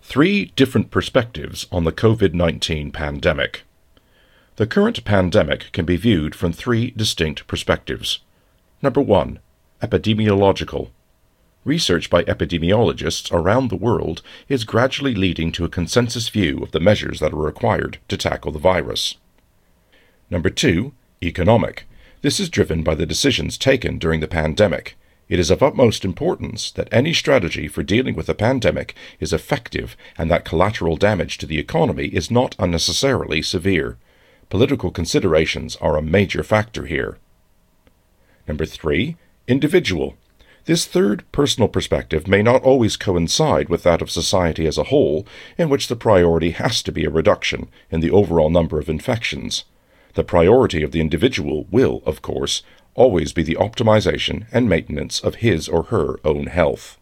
Three different perspectives on the COVID-19 pandemic. The current pandemic can be viewed from three distinct perspectives. Number 1. Epidemiological. Research by epidemiologists around the world is gradually leading to a consensus view of the measures that are required to tackle the virus. Number 2. Economic. This is driven by the decisions taken during the pandemic. It is of utmost importance that any strategy for dealing with a pandemic is effective and that collateral damage to the economy is not unnecessarily severe. Political considerations are a major factor here. Number 3. Individual. This third personal perspective may not always coincide with that of society as a whole, in which the priority has to be a reduction in the overall number of infections. The priority of the individual will, of course, always be the optimization and maintenance of his or her own health.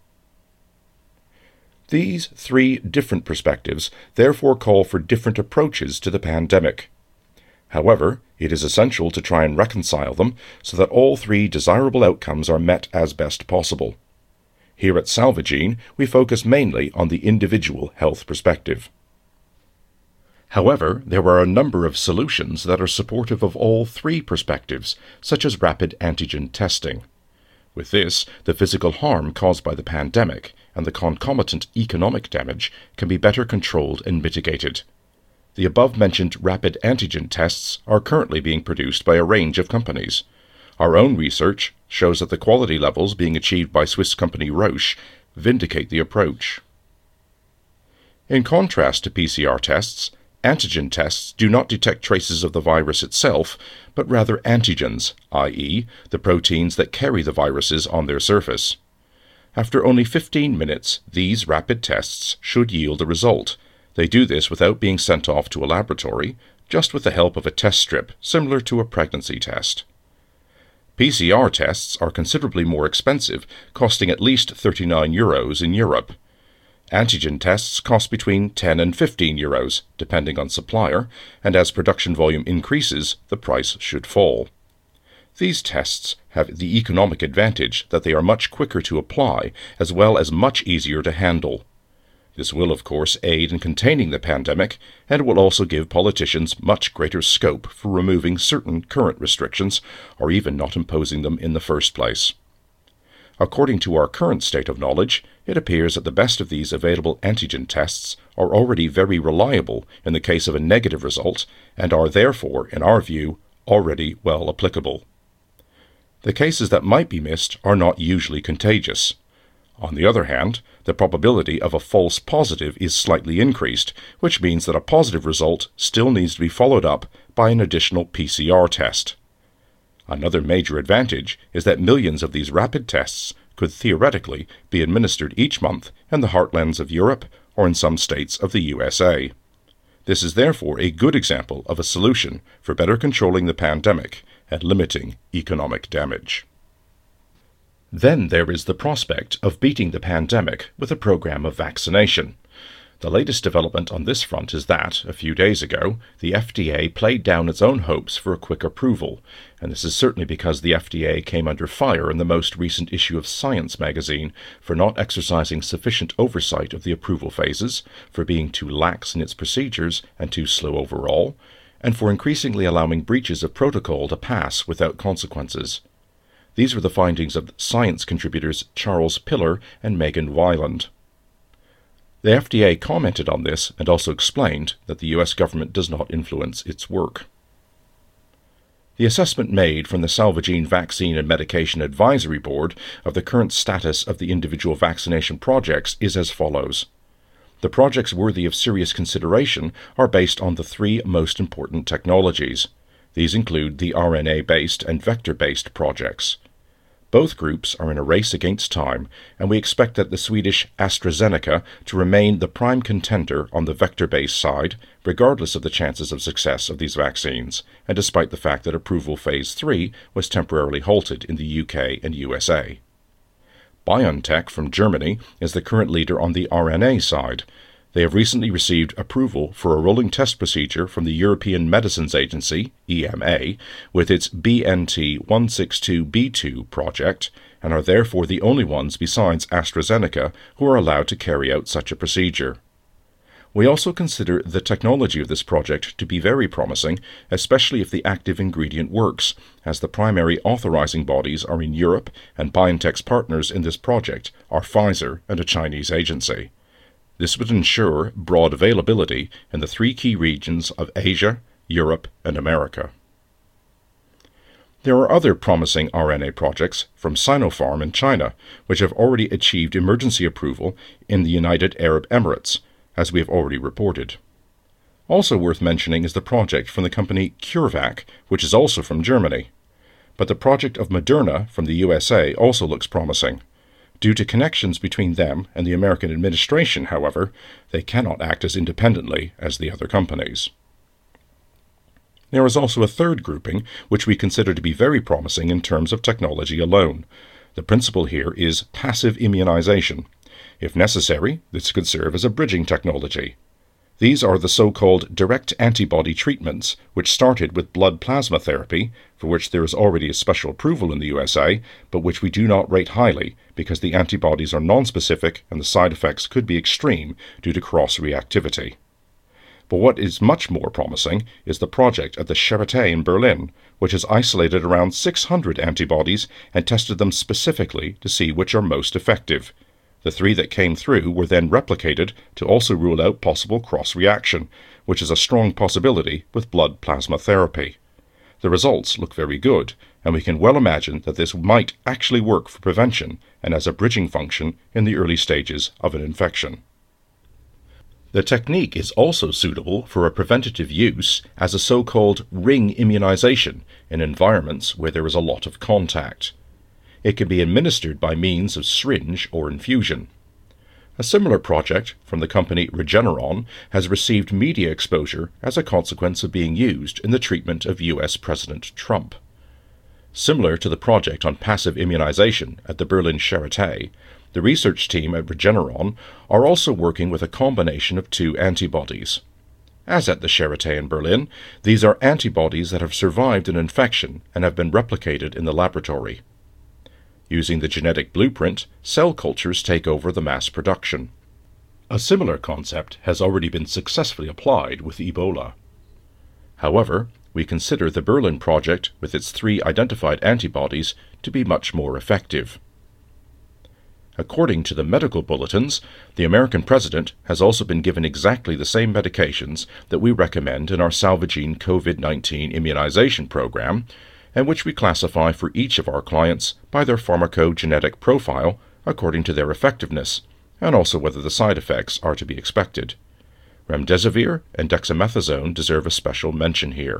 These three different perspectives therefore call for different approaches to the pandemic. However, it is essential to try and reconcile them so that all three desirable outcomes are met as best possible. Here at Salvagene, we focus mainly on the individual health perspective. However, there are a number of solutions that are supportive of all three perspectives, such as rapid antigen testing. With this, the physical harm caused by the pandemic and the concomitant economic damage can be better controlled and mitigated. The above-mentioned rapid antigen tests are currently being produced by a range of companies. Our own research shows that the quality levels being achieved by Swiss company Roche vindicate the approach. In contrast to PCR tests, antigen tests do not detect traces of the virus itself, but rather antigens, i.e., the proteins that carry the viruses on their surface. After only 15 minutes, these rapid tests should yield a result. They do this without being sent off to a laboratory, just with the help of a test strip similar to a pregnancy test. PCR tests are considerably more expensive, costing at least €39 in Europe. Antigen tests cost between 10 and 15 euros, depending on supplier, and as production volume increases, the price should fall. These tests have the economic advantage that they are much quicker to apply, as well as much easier to handle. This will, of course, aid in containing the pandemic, and will also give politicians much greater scope for removing certain current restrictions, or even not imposing them in the first place. According to our current state of knowledge, it appears that the best of these available antigen tests are already very reliable in the case of a negative result, and are therefore, in our view, already well applicable. The cases that might be missed are not usually contagious. On the other hand, the probability of a false positive is slightly increased, which means that a positive result still needs to be followed up by an additional PCR test. Another major advantage is that millions of these rapid tests could theoretically be administered each month in the heartlands of Europe or in some states of the USA. This is therefore a good example of a solution for better controlling the pandemic and limiting economic damage. Then there is the prospect of beating the pandemic with a program of vaccination. The latest development on this front is that, a few days ago, the FDA played down its own hopes for a quick approval, and this is certainly because the FDA came under fire in the most recent issue of Science magazine for not exercising sufficient oversight of the approval phases, for being too lax in its procedures and too slow overall, and for increasingly allowing breaches of protocol to pass without consequences. These were the findings of Science contributors Charles Piller and Megan Weiland. The FDA commented on this and also explained that the U.S. government does not influence its work. The assessment made from the Salvagene Vaccine and Medication Advisory Board of the current status of the individual vaccination projects is as follows. The projects worthy of serious consideration are based on the three most important technologies. These include the RNA-based and vector-based projects. Both groups are in a race against time, and we expect that the Swedish AstraZeneca to remain the prime contender on the vector-based side, regardless of the chances of success of these vaccines, and despite the fact that approval phase 3 was temporarily halted in the UK and USA. BioNTech from Germany is the current leader on the RNA side. They have recently received approval for a rolling test procedure from the European Medicines Agency, EMA, with its BNT162b2 project, and are therefore the only ones besides AstraZeneca who are allowed to carry out such a procedure. We also consider the technology of this project to be very promising, especially if the active ingredient works, as the primary authorizing bodies are in Europe and BioNTech's partners in this project are Pfizer and a Chinese agency. This would ensure broad availability in the 3 key regions of Asia, Europe, and America. There are other promising RNA projects from Sinopharm in China, which have already achieved emergency approval in the United Arab Emirates, as we have already reported. Also worth mentioning is the project from the company CureVac, which is also from Germany. But the project of Moderna from the USA also looks promising. Due to connections between them and the American administration, however, they cannot act as independently as the other companies. There is also a third grouping, which we consider to be very promising in terms of technology alone. The principle here is passive immunization. If necessary, this could serve as a bridging technology. These are the so-called direct antibody treatments, which started with blood plasma therapy, for which there is already a special approval in the USA, but which we do not rate highly because the antibodies are nonspecific and the side effects could be extreme due to cross-reactivity. But what is much more promising is the project at the Charité in Berlin, which has isolated around 600 antibodies and tested them specifically to see which are most effective. The 3 that came through were then replicated to also rule out possible cross-reaction, which is a strong possibility with blood plasma therapy. The results look very good, and we can well imagine that this might actually work for prevention and as a bridging function in the early stages of an infection. The technique is also suitable for a preventative use as a so-called ring immunization in environments where there is a lot of contact. It can be administered by means of syringe or infusion. A similar project from the company Regeneron has received media exposure as a consequence of being used in the treatment of US President Trump. Similar to the project on passive immunization at the Berlin Charité, the research team at Regeneron are also working with a combination of 2 antibodies. As at the Charité in Berlin, these are antibodies that have survived an infection and have been replicated in the laboratory. Using the genetic blueprint, cell cultures take over the mass production. A similar concept has already been successfully applied with Ebola. However, we consider the Berlin project with its 3 identified antibodies to be much more effective. According to the medical bulletins, the American president has also been given exactly the same medications that we recommend in our Salvagene COVID-19 immunization program, and which we classify for each of our clients by their pharmacogenetic profile according to their effectiveness, and also whether the side effects are to be expected. Remdesivir and dexamethasone deserve a special mention here.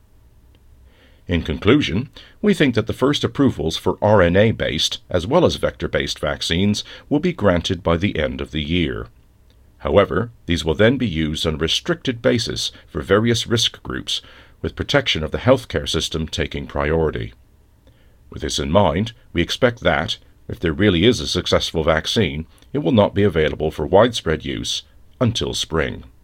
In conclusion, we think that the first approvals for RNA-based as well as vector-based vaccines will be granted by the end of the year. However, these will then be used on a restricted basis for various risk groups, with protection of the healthcare system taking priority. With this in mind, we expect that, if there really is a successful vaccine, it will not be available for widespread use until spring.